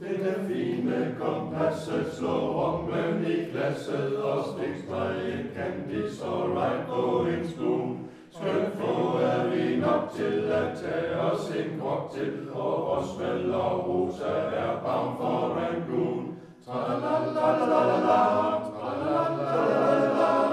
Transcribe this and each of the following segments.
Denne fine kompasset slår rommen i glasset, og stikstregen kan de så right på en spoon. Skønt få er vi nok til at tage os en cocktail, og Osvald og Rosa er bang for Rangoon. Tra-la-la-la-la-la, tra-la-la-la-la-la,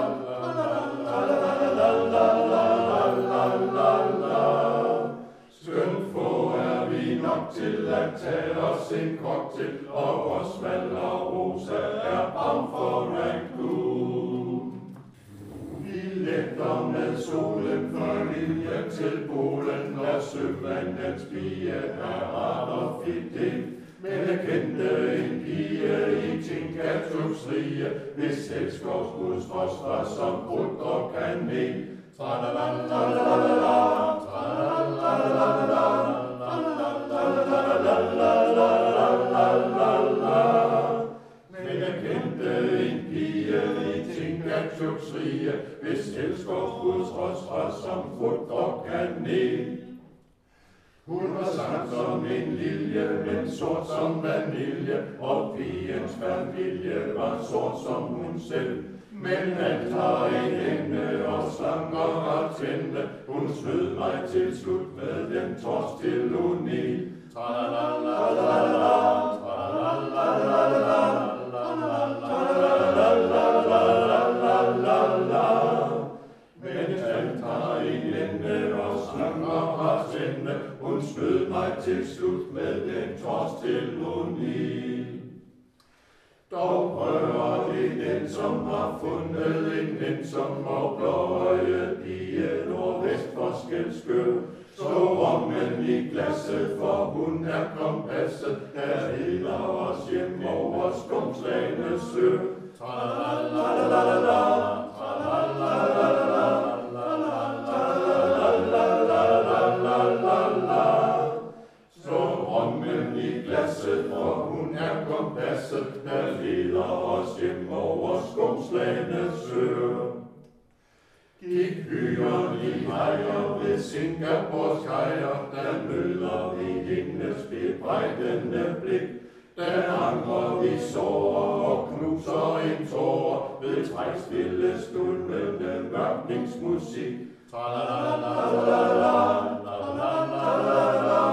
tra-la-la-la-la-la-la. Skønt få er vi nok til at tage os en cocktail, og Osvald og Rosa er bang for Rangoon. Vi letter med solen familie til Polen, og sømandens pige er Adolf Fidel. Men jeg kendte en pige i Tinkatuks rige, hvis elskovsbuds var som brudt og kanel. Tra-la-la-la-la-la, tra-la-la-la-la-la, tra-la-la-la-la-la-la-la. Men jeg kendte en pige i Tinkatuks rige, hvis elskovsbuds var som brudt og kanel. Hun var sang som en lilje, men sort som vanilje, og pigens familie var sort som hun selv. Men alt har en ende, og slanger har tænde. Hun snød mig til slut med den torsk til Unil. Tra-la-la-la-la-la, tra-la-la-la-la-la, tra-la-la-la-la-la-la-la. Men alt har en ende, og slanger har tænde. Hun snød mig til slut med den torsk til Unil. Dog prøver det den, som har fundet en nænsom og blåøjet pige nordvest for Skelskør. Slå rommen i glasset, for hun er kompasset, der leder os hjem over skumslagene sø. Tra-la-la-la-la-la, tra-la-la-la-la-la, tra-la-la-la-la-la-la-la. Slå rommen i glasset, for hun er kompasset, der leder os hjem over skumslagene søer. Gik hyren i hejer ved Singapores kajer, der møder vi hendes bebrejdende blik. Der angrer vi sårer og knuser en tårer ved trækstille stulmende mørkningsmusik. Tra-la-la-la-la-la, la-la-la-la-la,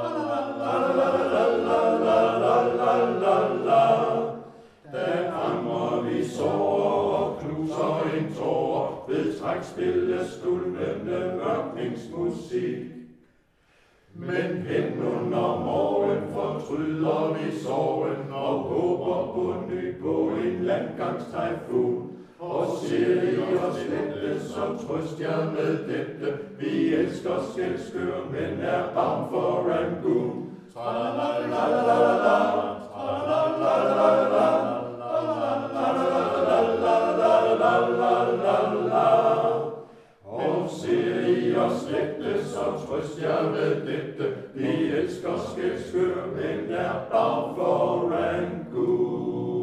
la-la-la-la-la-la-la. Der angrer vi sårer og knuser en tårer ved trækstille stulmende mørkningsmusik. Men hen under morgen fortryder vi sorgen og håber på ny på en landgangstyfon. Og ser I os lette, så trøst jer med dette. Vi elsker Skelskør, men er bang for Rangoon. Tra-la-la-la-la-la, tra-la-la-la-la-la, tra-la-la-la-la-la-la-la. Og ser I os lette, så trøst jer med dette. Vi elsker Skelskør, men er bang for Rangoon.